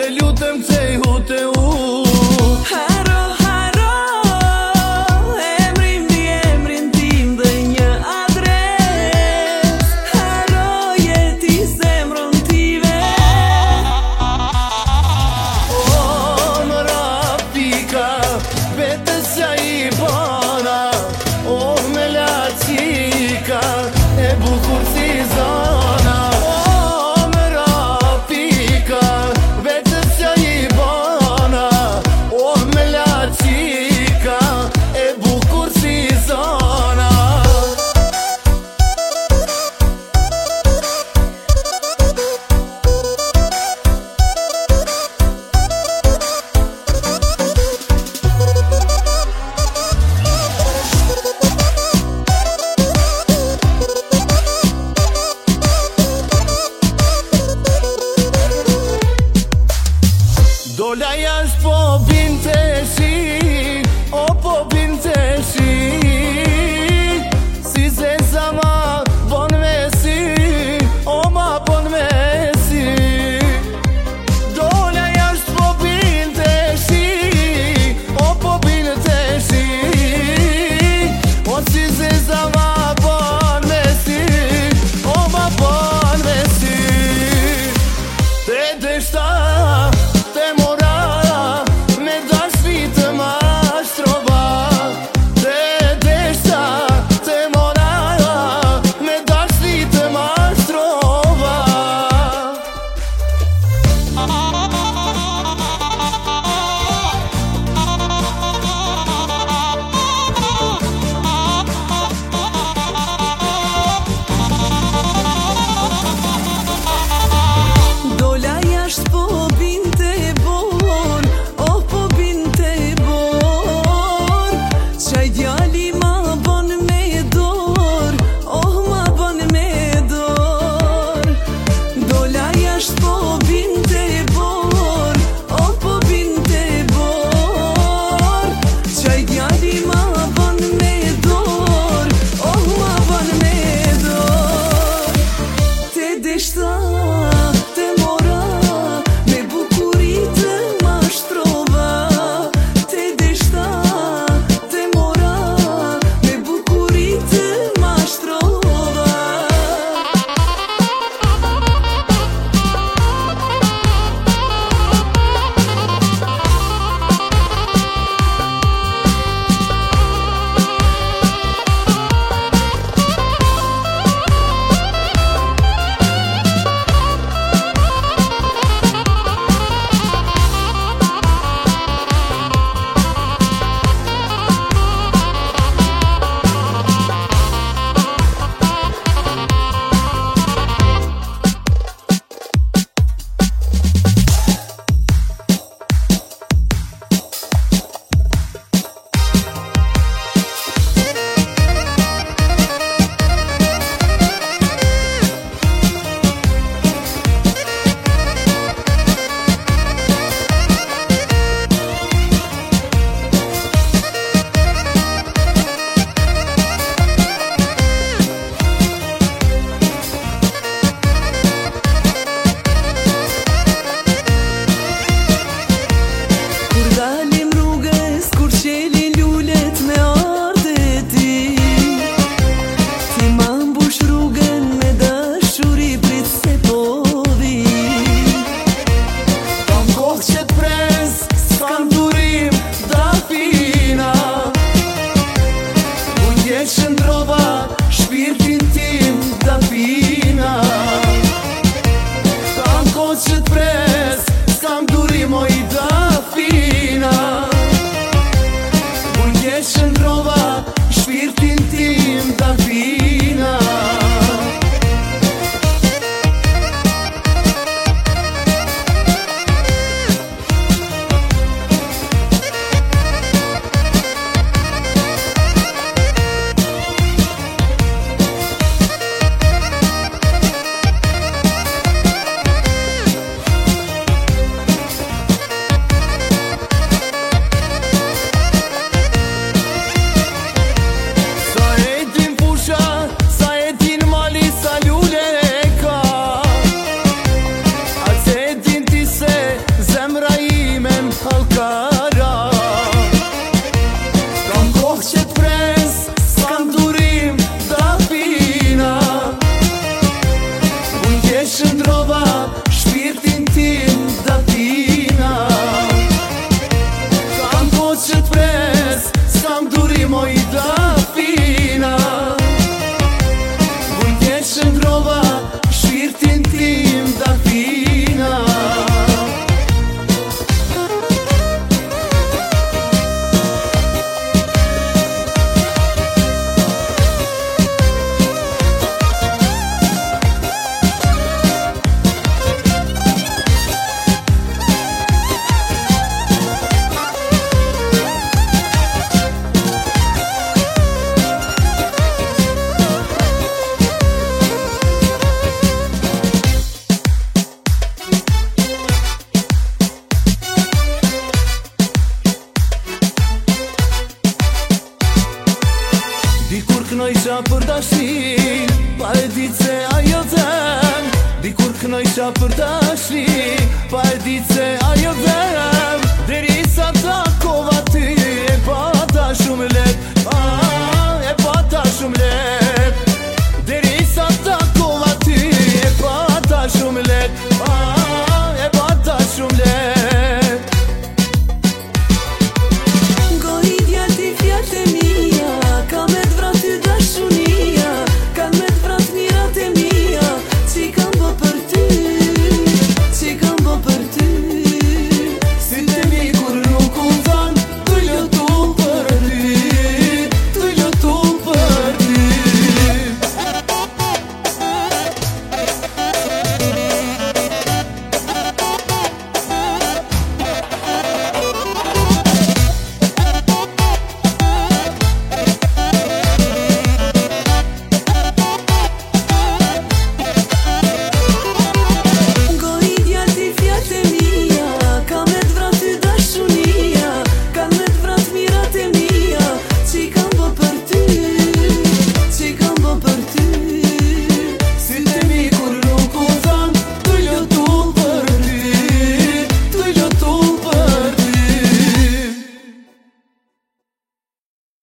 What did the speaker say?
te lutem cehu te u. Haro, haro, emrin di emrin tim dhe një adres. Haro jeti zemrën time. O më rapika, vetës qa i bona. O me lacika, e bukur si zona. O më rapika, vetës qa i bona. O me lacika, e bukur si zona. Dola jashtë po binte shi, o po binte shi. Si zeza ma bon me si, o ma bon me si. Dola jashtë po binte shi, o po binte shi. O si zeza ma bon me si, o ma bon me si. Te deshta te mora me dashni të mashtrova. Te deshta te mora me dashni të mashtrova. Dola jashtë po binte fetițe